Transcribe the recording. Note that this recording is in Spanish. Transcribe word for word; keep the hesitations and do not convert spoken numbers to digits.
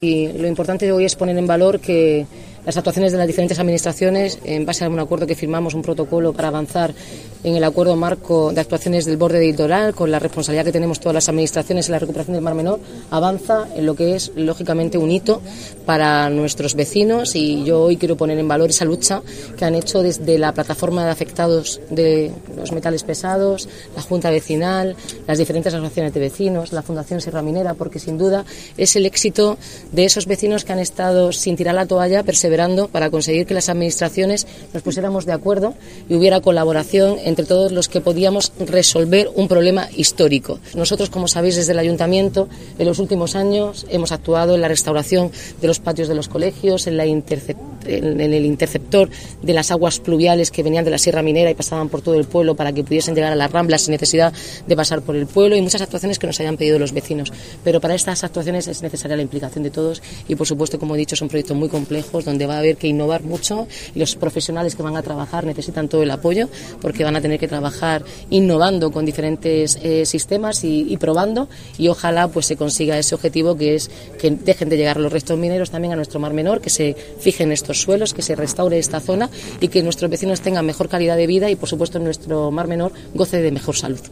Y lo importante de hoy es poner en valor que las actuaciones de las diferentes administraciones, en base a un acuerdo que firmamos, un protocolo para avanzar en el acuerdo marco de actuaciones del borde del litoral, con la responsabilidad que tenemos todas las administraciones en la recuperación del Mar Menor, avanza en lo que es, lógicamente, un hito para nuestros vecinos. Y yo hoy quiero poner en valor esa lucha que han hecho desde la plataforma de afectados de los metales pesados, la Junta Vecinal, las diferentes asociaciones de vecinos, la Fundación Sierra Minera, porque sin duda es el éxito de esos vecinos que han estado sin tirar la toalla, perseverando para conseguir que las administraciones nos pusiéramos de acuerdo y hubiera colaboración entre todos los que podíamos resolver un problema histórico. Nosotros, como sabéis, desde el Ayuntamiento, en los últimos años hemos actuado en la restauración de los patios de los colegios, en, la intercep- en el interceptor de las aguas pluviales que venían de la Sierra Minera y pasaban por todo el pueblo para que pudiesen llegar a las Ramblas sin necesidad de pasar por el pueblo, y muchas actuaciones que nos hayan pedido los vecinos. Pero para estas actuaciones es necesaria la implicación de todos y, por supuesto, como he dicho, son proyectos muy complejos donde va a haber que innovar mucho y los profesionales que van a trabajar necesitan todo el apoyo, porque van a tener que trabajar innovando con diferentes eh, sistemas y, y probando, y ojalá pues se consiga ese objetivo, que es que dejen de llegar los restos mineros también a nuestro Mar Menor, que se fijen estos suelos, que se restaure esta zona y que nuestros vecinos tengan mejor calidad de vida y, por supuesto, nuestro Mar Menor goce de mejor salud.